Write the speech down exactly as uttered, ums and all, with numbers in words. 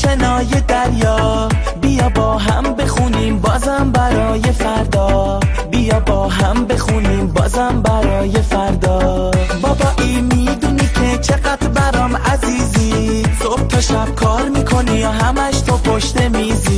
کنای دریا، بیا با هم بخونیم بازم برای فردا، بیا با هم بخونیم بازم برای فردا. بابایی میدونی که چقدر برام عزیزی، صبح تا شب کار میکنی یا همش تو پشت میزی.